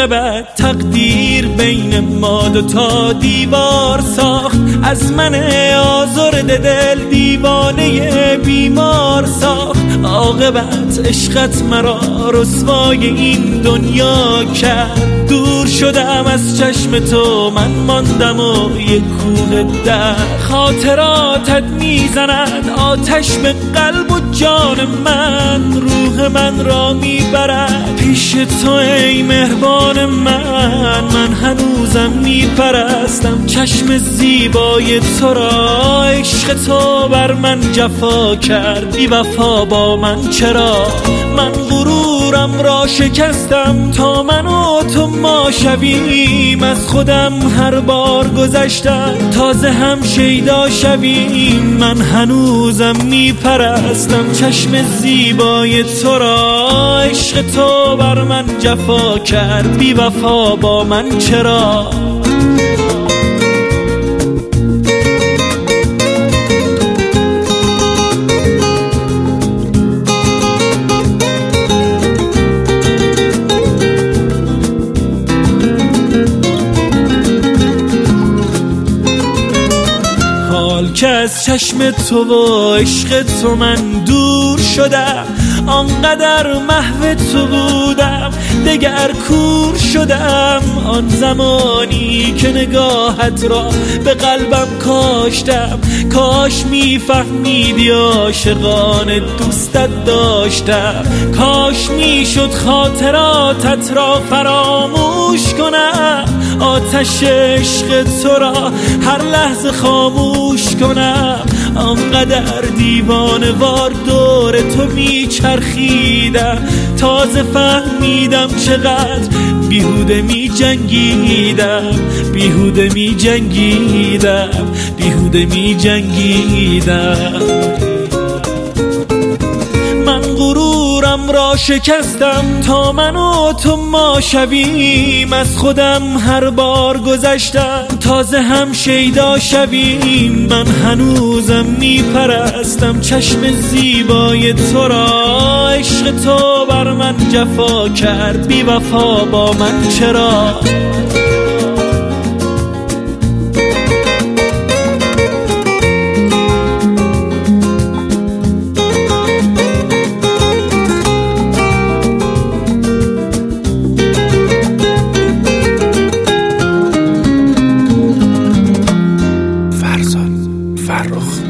عاقبت تقدیر بین ما دوتا دیوار ساخت، از من آزرده دل دیوانه بیمار ساخت. عاقبت عشقت مرا رسوای این دنیا کرد، دور شدم از چشم تو، من ماندم و یک کوه در. خاطراتت میزند آتش به قلب و جان من، روح من را میبرد پیش تو ای مهربان من. من هنوزم میپرستم چشم زیبای تو را، عشق تو بر من جفا کرد، بی وفا با من چرا؟ من غرورم را شکستم تا من و تو ما شویم، از خودم هر بار گذشتم تازه هم شیدا شویم. من هنوزم میپرستم چشم زیبای تو را، عشق تو بر من جفا کرد، بی وفا با من چرا؟ که از چشم تو و عشق تو من دور شدم، آنقدر محو تو بودم دگر کور شدم. آن زمانی که نگاهت را به قلبم کاشتم، کاش میفهمیدی عاشقان دوستت داشتم، کاش میشد خاطراتت را فراموش کنم، آتش عشق تو را هر لحظه خاموش کنم. آنقدر دیوانه وار دور تو میچرخیدم، تازه فهمیدم چقدر بیهوده می جنگیدم، بیهوده می جنگیدم، بیهوده می جنگیدم. من غرورم را شکستم تا من و تو ما شویم، از خودم هر بار گذشتم تازه هم شیدا شویم. من هنوزم میپرستم چشم زیبای تو را، عشق تو بر من جفا کرد، بی وفا با من چرا؟ فرخ